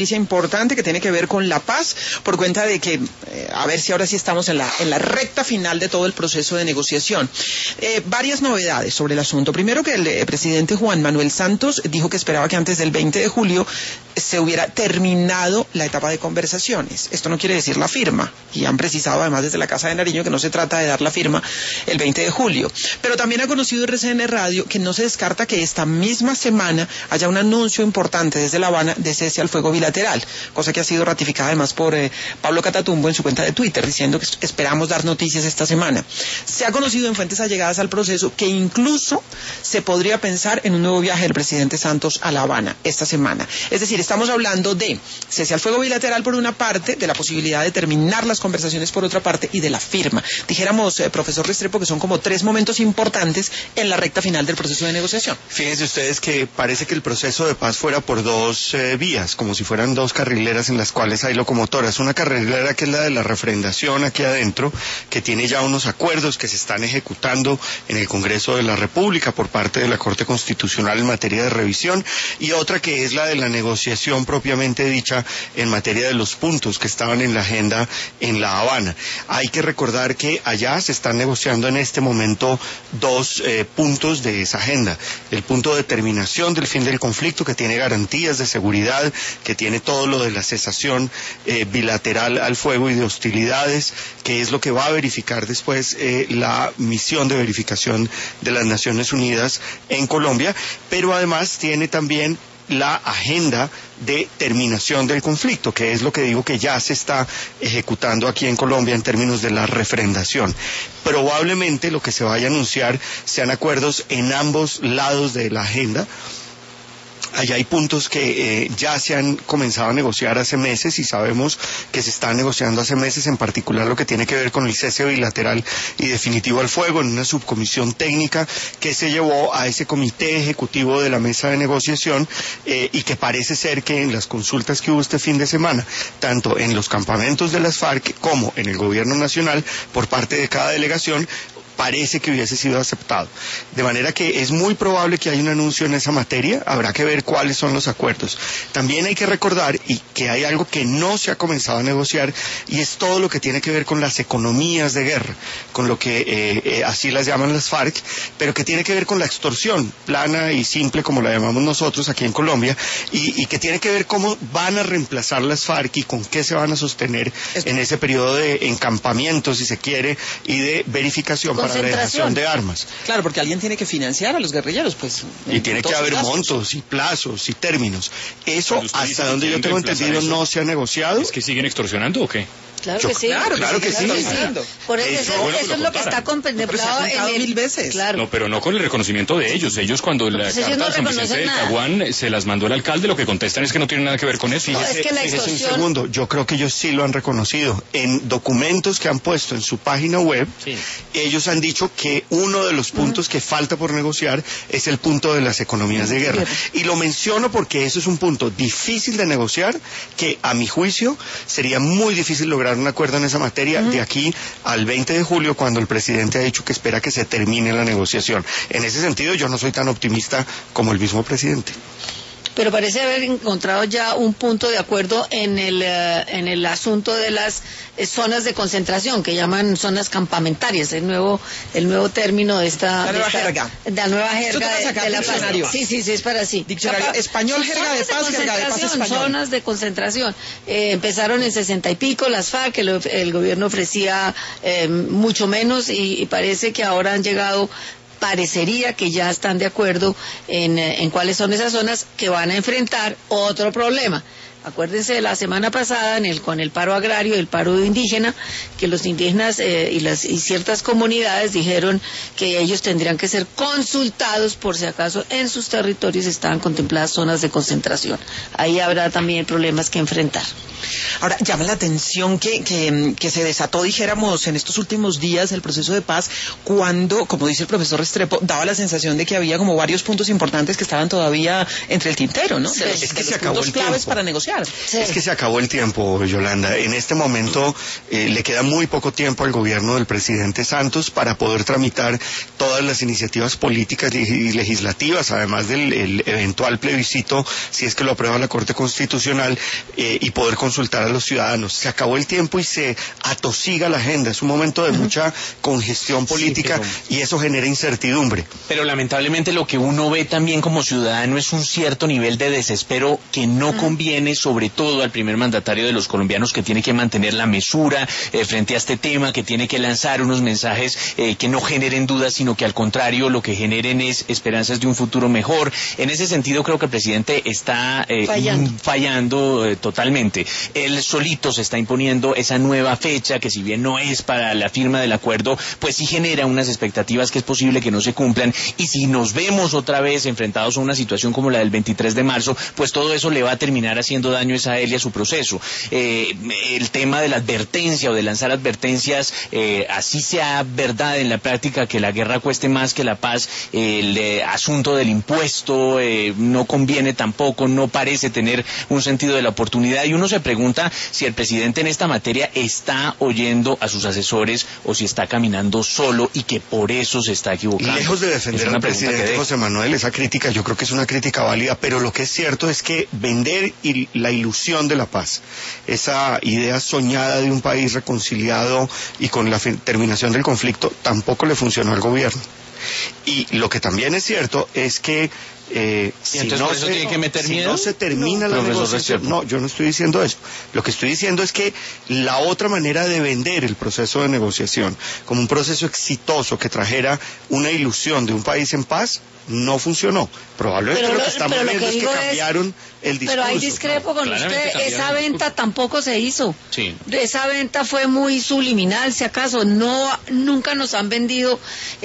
noticia importante que tiene que ver con la paz, por cuenta de que, a ver si ahora sí estamos en la recta final de todo el proceso de negociación. Varias novedades sobre el asunto. Primero, que el presidente Juan Manuel Santos dijo que esperaba que antes del 20 de julio se hubiera terminado la etapa de conversaciones. Esto no quiere decir la firma, y han precisado además desde la Casa de Nariño que no se trata de dar la firma el 20 de julio. Pero también ha conocido RCN Radio que no se descarta que esta misma semana haya un anuncio importante desde La Habana de cese al fuego bilateral, cosa que ha sido ratificada además por Pablo Catatumbo en su cuenta de Twitter, diciendo que esperamos dar noticias esta semana. Se ha conocido en fuentes allegadas al proceso que incluso se podría pensar en un nuevo viaje del presidente Santos a La Habana esta semana. Es decir, estamos hablando de cese al fuego bilateral por una parte, de la posibilidad de terminar las conversaciones por otra parte y de la firma. Dijéramos, profesor Restrepo, que son como tres momentos importantes en la recta final del proceso de negociación. Fíjense ustedes que parece que el proceso de paz fuera por dos vías, como si fueran dos carrileras en las cuales hay locomotoras. Una carrilera que es la de la refrendación aquí adentro, que tiene ya unos acuerdos que se están ejecutando en el Congreso de la República por parte de la Corte Constitucional en materia de revisión, y otra que es la de la negociación propiamente dicha en materia de los puntos que estaban en la agenda en La Habana. Hay que recordar que allá se están negociando en este momento dos puntos de esa agenda. El punto de terminación del fin del conflicto, que tiene garantías de seguridad, que tiene todo lo de la cesación bilateral al fuego y de hostilidades, que es lo que va a verificar después la misión de verificación de las Naciones Unidas en Colombia, pero además tiene también la agenda de terminación del conflicto, que es lo que digo que ya se está ejecutando aquí en Colombia en términos de la refrendación. Probablemente lo que se vaya a anunciar sean acuerdos en ambos lados de la agenda. Allá hay puntos que ya se han comenzado a negociar hace meses y sabemos que se están negociando hace meses, en particular lo que tiene que ver con el cese bilateral y definitivo al fuego, en una subcomisión técnica que se llevó a ese comité ejecutivo de la mesa de negociación y que parece ser que en las consultas que hubo este fin de semana, tanto en los campamentos de las FARC como en el gobierno nacional, por parte de cada delegación, parece que hubiese sido aceptado. De manera que es muy probable que haya un anuncio en esa materia, habrá que ver cuáles son los acuerdos. También hay que recordar que hay algo que no se ha comenzado a negociar, y es todo lo que tiene que ver con las economías de guerra, con lo que así las llaman las FARC, pero que tiene que ver con la extorsión, plana y simple como la llamamos nosotros aquí en Colombia, y que tiene que ver cómo van a reemplazar las FARC y con qué se van a sostener en ese periodo de encampamiento, si se quiere, y de verificación para la dejación de armas. Claro, porque alguien tiene que financiar a los guerrilleros, pues. Y tiene que haber montos y plazos y términos. Eso, hasta donde yo tengo entendido, no se ha negociado. ¿Es que siguen extorsionando o qué? Claro que sí. Claro que sí. Por eso es lo que está contemplado en el... 1000 veces. Claro. No, pero no con el reconocimiento de ellos. Ellos cuando la carta no de San Vicente de nada. Caguán se las mandó el alcalde, lo que contestan es que no tiene nada que ver con eso. No, es que la Fíjese un extorsión... segundo, yo creo que ellos sí lo han reconocido. En documentos que han puesto en su página web, ellos han dicho que uno de los puntos que falta por negociar es el punto de las economías de guerra. Y lo menciono porque eso es un punto difícil de negociar, que a mi juicio sería muy difícil lograr un acuerdo en esa materia de aquí al 20 de julio, cuando el presidente ha dicho que espera que se termine la negociación. En ese sentido, yo no soy tan optimista como el mismo presidente. Pero parece haber encontrado ya un punto de acuerdo en el asunto de las zonas de concentración, que llaman zonas campamentarias, el nuevo término de esta... La nueva jerga. La nueva jerga de la paz. Sí, es para sí. Diccionario español, jerga de paz español. Zonas de concentración. Empezaron en 60 y pico las FARC, el gobierno ofrecía mucho menos, y parece que ahora han llegado... Parecería que ya están de acuerdo en cuáles son esas zonas que van a enfrentar otro problema. Acuérdense de la semana pasada con el paro agrario, el paro indígena, que los indígenas y ciertas comunidades dijeron que ellos tendrían que ser consultados por si acaso en sus territorios estaban contempladas zonas de concentración. Ahí habrá también problemas que enfrentar. Ahora, llama la atención que se desató, dijéramos, en estos últimos días el proceso de paz, cuando, como dice el profesor Restrepo, daba la sensación de que había como varios puntos importantes que estaban todavía entre el tintero, ¿no? Es que se acabó puntos el claves tiempo. para negociar. negociar. Sí. Es que se acabó el tiempo, Yolanda. En este momento le queda muy poco tiempo al gobierno del presidente Santos para poder tramitar todas las iniciativas políticas y legislativas, además del eventual plebiscito, si es que lo aprueba la Corte Constitucional, y poder consultar a los ciudadanos. Se acabó el tiempo y se atosiga la agenda. Es un momento de mucha congestión política, y eso genera incertidumbre. Pero lamentablemente lo que uno ve también como ciudadano es un cierto nivel de desespero que no conviene, sobre todo al primer mandatario de los colombianos, que tiene que mantener la mesura frente a este tema, que tiene que lanzar unos mensajes que no generen dudas, sino que al contrario lo que generen es esperanzas de un futuro mejor. En ese sentido creo que el presidente está fallando totalmente. Él solito se está imponiendo esa nueva fecha que, si bien no es para la firma del acuerdo, pues sí genera unas expectativas que es posible que no se cumplan, y si nos vemos otra vez enfrentados a una situación como la del 23 de marzo, pues todo eso le va a terminar haciendo daño a él y a su proceso. El tema de la advertencia o de lanzar advertencias, así sea verdad en la práctica que la guerra cueste más que la paz, el asunto del impuesto no conviene tampoco, no parece tener un sentido de la oportunidad, y uno se pregunta si el presidente en esta materia está oyendo a sus asesores o si está caminando solo y que por eso se está equivocando. Lejos de defender al presidente José Manuel, esa crítica yo creo que es una crítica válida, pero lo que es cierto es que vender la ilusión de la paz, esa idea soñada de un país reconciliado y con la terminación del conflicto, tampoco le funcionó al gobierno. Y lo que también es cierto es que si no se termina la negociación, no, yo no estoy diciendo eso. Lo que estoy diciendo es que la otra manera de vender el proceso de negociación como un proceso exitoso que trajera una ilusión de un país en paz no funcionó. Probablemente lo que estamos viendo es que cambiaron el discurso. Pero ahí discrepo con usted, esa venta tampoco se hizo. Sí. Esa venta fue muy subliminal, si acaso. Nunca nos han vendido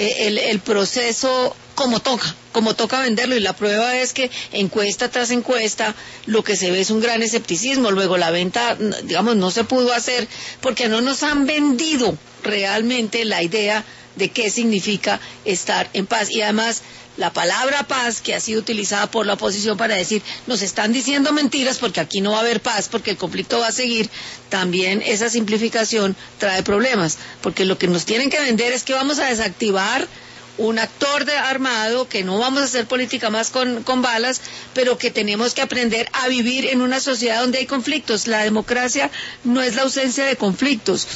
el proceso como toca venderlo, y la prueba es que encuesta tras encuesta lo que se ve es un gran escepticismo. Luego la venta, digamos, no se pudo hacer porque no nos han vendido realmente la idea de qué significa estar en paz. Y además la palabra paz, que ha sido utilizada por la oposición para decir nos están diciendo mentiras porque aquí no va a haber paz, porque el conflicto va a seguir, también esa simplificación trae problemas, porque lo que nos tienen que vender es que vamos a desactivar un actor armado, que no vamos a hacer política más con balas, pero que tenemos que aprender a vivir en una sociedad donde hay conflictos. La democracia no es la ausencia de conflictos,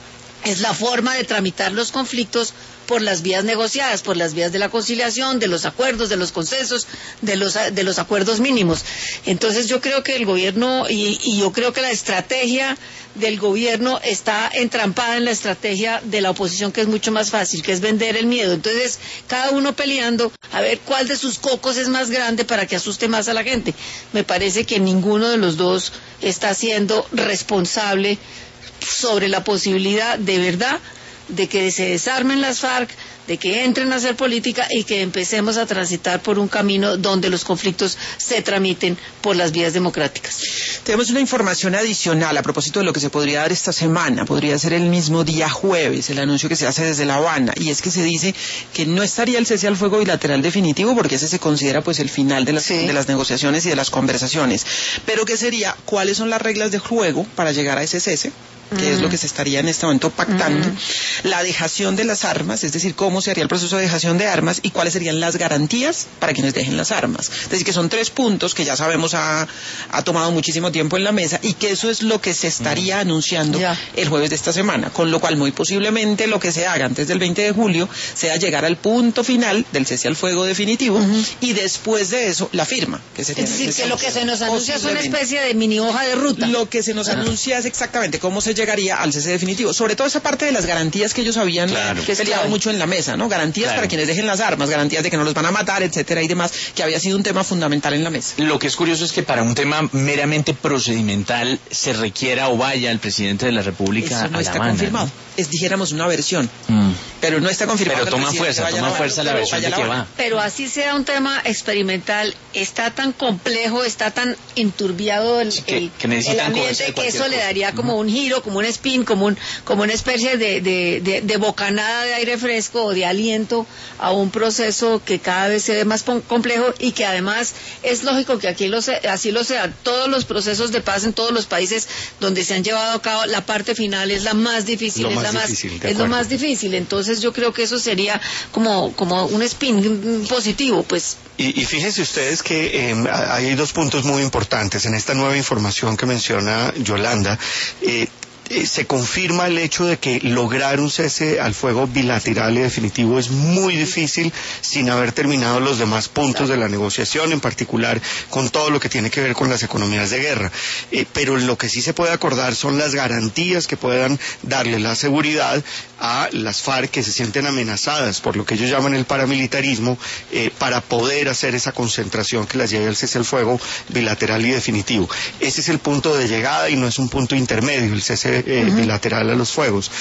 es la forma de tramitar los conflictos por las vías negociadas, por las vías de la conciliación, de los acuerdos, de los consensos, de los acuerdos mínimos. Entonces yo creo que el gobierno, y yo creo que la estrategia del gobierno está entrampada en la estrategia de la oposición, que es mucho más fácil, que es vender el miedo. Entonces cada uno peleando a ver cuál de sus cocos es más grande para que asuste más a la gente. Me parece que ninguno de los dos está siendo responsable sobre la posibilidad de verdad de que se desarmen las FARC, de que entren a hacer política y que empecemos a transitar por un camino donde los conflictos se tramiten por las vías democráticas. Tenemos una información adicional a propósito de lo que se podría dar esta semana. Podría ser el mismo día jueves, el anuncio que se hace desde La Habana, y es que se dice que no estaría el cese al fuego bilateral definitivo, porque ese se considera pues el final de las negociaciones y de las conversaciones, pero que sería cuáles son las reglas de juego para llegar a ese cese, que es lo que se estaría en este momento pactando, la dejación de las armas, es decir, cómo se haría el proceso de dejación de armas y cuáles serían las garantías para quienes dejen las armas. Es decir, que son 3 puntos que ya sabemos ha tomado muchísimo tiempo en la mesa, y que eso es lo que se estaría anunciando el jueves de esta semana, con lo cual muy posiblemente lo que se haga antes del 20 de julio sea llegar al punto final del cese al fuego definitivo, y después de eso la firma, que sería, es decir, que lo que se nos anuncia es una especie de mini hoja de ruta. Lo que se nos anuncia es exactamente cómo se llegaría al cese definitivo, sobre todo esa parte de las garantías que ellos habían peleado mucho en la mesa, ¿no? Garantías para quienes dejen las armas, garantías de que no los van a matar, etcétera y demás, que había sido un tema fundamental en la mesa. Lo que es curioso es que para un tema meramente procedimental se requiera o vaya el presidente de la República eso no a está La Habana, confirmado, ¿no? Es, dijéramos, una versión. Pero no está confirmado. Pero toma fuerza la versión de que va. Pero así sea un tema experimental, está tan complejo, está tan enturbiado el ambiente que eso le daría como un giro, como un spin, como una especie de bocanada de aire fresco o de aliento a un proceso que cada vez se ve más complejo y que además es lógico que aquí así lo sea. Todos los procesos de paz en todos los países donde se han llevado a cabo, la parte final es la más difícil, es lo más difícil. Entonces yo creo que eso sería como un spin positivo, pues. Y fíjense ustedes que hay dos puntos muy importantes en esta nueva información que menciona Yolanda. Se confirma el hecho de que lograr un cese al fuego bilateral y definitivo es muy difícil sin haber terminado los demás puntos de la negociación, en particular con todo lo que tiene que ver con las economías de guerra. Pero lo que sí se puede acordar son las garantías que puedan darle la seguridad a las FARC que se sienten amenazadas por lo que ellos llaman el paramilitarismo para poder hacer esa concentración que las lleve al cese al fuego bilateral y definitivo. Ese es el punto de llegada y no es un punto intermedio, el cese bilateral a los fuegos.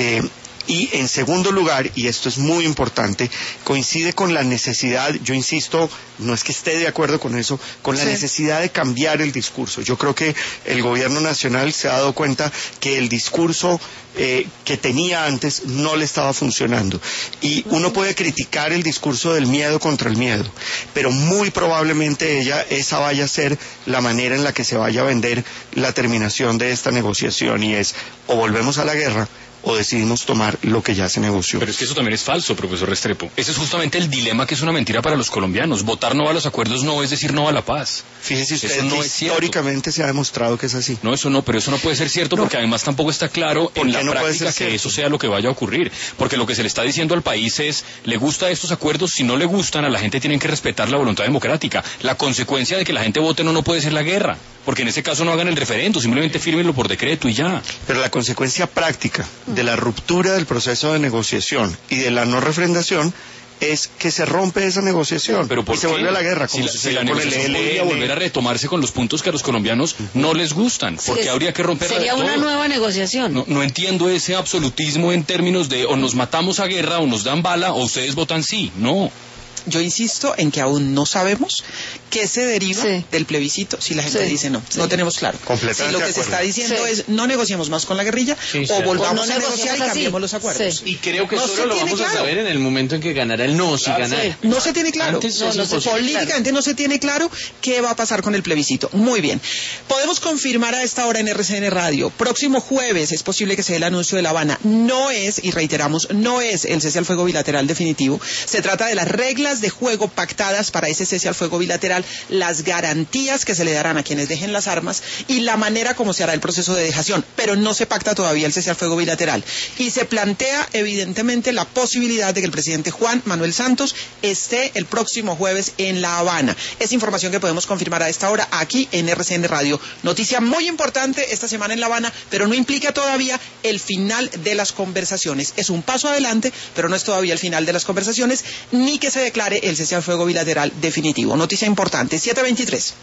Y en segundo lugar, y esto es muy importante, coincide con la necesidad, yo insisto, no es que esté de acuerdo con eso, con la necesidad de cambiar el discurso. Yo creo que el gobierno nacional se ha dado cuenta que el discurso que tenía antes no le estaba funcionando. Y uno puede criticar el discurso del miedo contra el miedo, pero muy probablemente esa vaya a ser la manera en la que se vaya a vender la terminación de esta negociación, y es o volvemos a la guerra o decidimos tomar lo que ya se negoció. Pero es que eso también es falso, profesor Restrepo. Ese es justamente el dilema, que es una mentira para los colombianos. Votar no a los acuerdos no es decir no a la paz. Fíjese usted que históricamente se ha demostrado que es así. No, eso no, pero eso no puede ser cierto porque además tampoco está claro en la práctica que eso sea lo que vaya a ocurrir. Porque lo que se le está diciendo al país es, le gusta estos acuerdos, si no le gustan, a la gente tienen que respetar la voluntad democrática. La consecuencia de que la gente vote no puede ser la guerra. Porque en ese caso no hagan el referendo, simplemente fírmenlo por decreto y ya. Pero la consecuencia práctica de la ruptura del proceso de negociación y de la no refrendación es que se rompe esa negociación. ¿Pero por y se vuelve a la guerra, como si la negociación podría volver a retomarse con los puntos que a los colombianos no les gustan. Porque habría que romperla de todo. Sería una nueva negociación. No entiendo ese absolutismo en términos de o nos matamos a guerra o nos dan bala o ustedes votan sí. No. Yo insisto en que aún no sabemos qué se deriva del plebiscito si la gente dice no. No tenemos claro. Si lo que se está diciendo es no negociemos más con la guerrilla o volvamos a negociar y cambiemos los acuerdos. Y creo que solo lo vamos a saber en el momento en que ganará el no, si ganara. No se tiene claro. Políticamente no se tiene claro qué va a pasar con el plebiscito. Muy bien. Podemos confirmar a esta hora en RCN Radio. Próximo jueves es posible que se dé el anuncio de La Habana. No es, y reiteramos, no es el cese al fuego bilateral definitivo. Se trata de las reglas de juego pactadas para ese cese al fuego bilateral, las garantías que se le darán a quienes dejen las armas y la manera como se hará el proceso de dejación, pero no se pacta todavía el cese al fuego bilateral. Y se plantea evidentemente la posibilidad de que el presidente Juan Manuel Santos esté el próximo jueves en La Habana. Es información que podemos confirmar a esta hora aquí en RCN Radio. Noticia muy importante esta semana en La Habana, pero no implica todavía el final de las conversaciones. Es un paso adelante, pero no es todavía el final de las conversaciones, ni que se declare el cese al fuego bilateral definitivo. Noticia importante, 7:23.